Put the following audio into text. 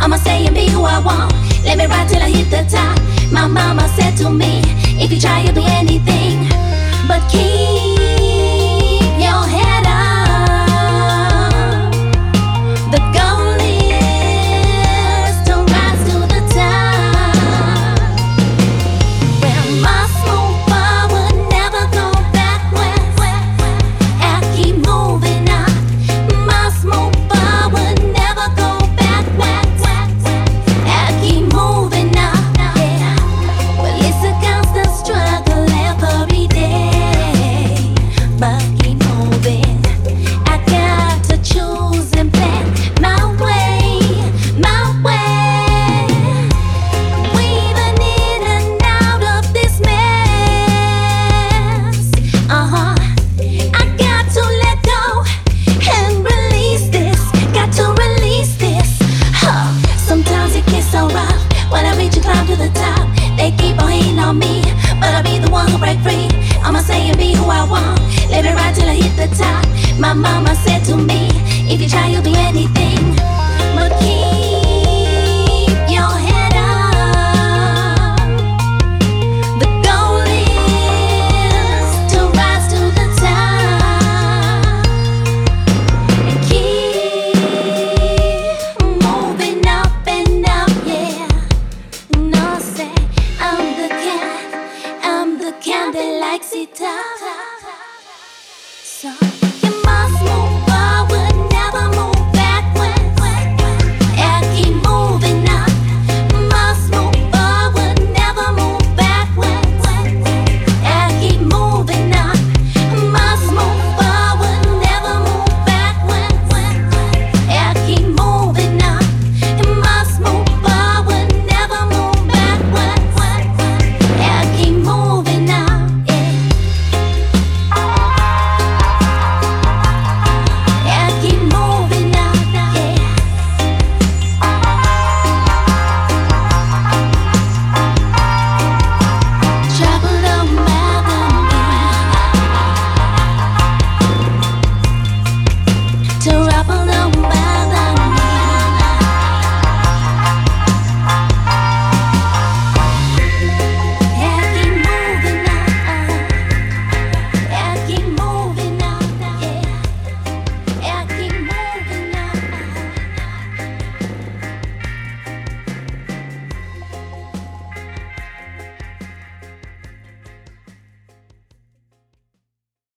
I'ma say and be who I want. Let me ride till I hit the top. My mama said to me, if you try, you'll be anything. But keep your head up. The goal is to rise to the top. Well, must move forward, never go backwards. And keep moving up. Must move forward, never go backwards. And keep moving up. Yeah. Well, it's a constant struggle every day, but keep moving. I got to choose and plan my way, my way. Weaving in and out of this mess. I got to let go and release this. Got to release this. Sometimes it gets so rough when I reach and climb to the top. They keep on hating on me, but I'll be the one who break free. I'ma say and be who I want. Let me ride till I hit the top. My mama said to me, if you try, you'll be anything. But keep